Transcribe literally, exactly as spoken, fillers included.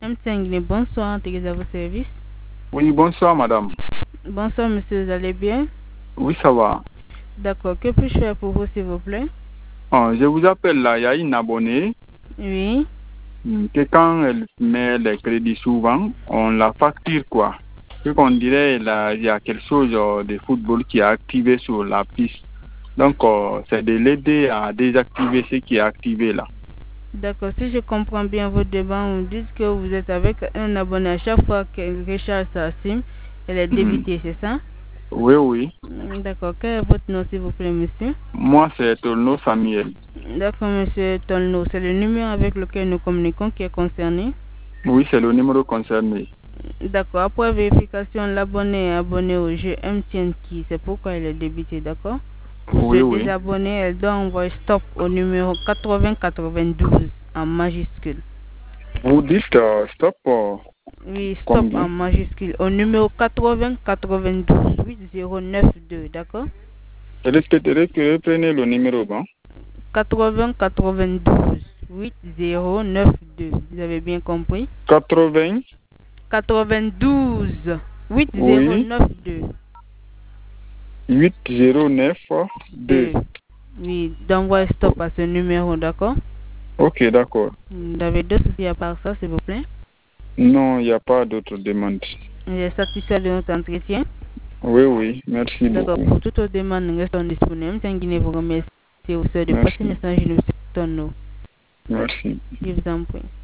M cinq, bonsoir, t'es à vos services. Oui, bonsoir madame. Bonsoir monsieur, vous allez bien? Oui, ça va. D'accord, que puis-je faire pour vous s'il vous plaît? Oh, je vous appelle là, il y a une abonnée Oui. que quand elle met les crédits souvent, on la facture quoi. Ce qu'on dirait, là, il y a quelque chose euh, de football qui est activé sur la piste. Donc, euh, c'est de l'aider à désactiver ce qui est activé là. D'accord, si je comprends bien votre débat, on dit que vous êtes avec un abonné à chaque fois qu'elle recharge sa SIM, elle est débitée, c'est ça? Oui, oui. D'accord, quel est votre nom s'il vous plaît, monsieur? Moi, c'est Tolno Samuel. D'accord, monsieur Tolno, c'est le numéro avec lequel nous communiquons qui est concerné? Oui, c'est le numéro concerné. D'accord, après vérification, l'abonné est abonné au jeu M T N qui, c'est pourquoi elle est débitée, d'accord? Pour Oui, se oui. désabonner, elle doit envoyer stop au numéro quatre-vingts quatre-vingt-douze en majuscule. Vous dites euh, stop euh, Oui, stop combien? en majuscule au numéro quatre-vingts quatre-vingt-douze huit zéro neuf deux, d'accord? Répétez, reprenez le numéro, bon? quatre-vingts quatre-vingt-douze huit zéro neuf deux, vous avez bien compris? quatre-vingts quatre-vingt-douze huit zéro Oui. neuf deux. huit zéro neuf deux. Oui, d'envoyer stop à ce numéro, d'accord? Ok, d'accord. Vous avez d'autres soucis à part ça, s'il vous plaît? Non, il n'y a pas d'autres demandes. Vous êtes satisfait de notre entretien? Oui, oui, merci D'accord, beaucoup. pour toute autre demande, nous restons disponibles. C'est un Guinée vous remercie. Au sein de passer Merci. message, nous sommes. Merci. Je vous en prie.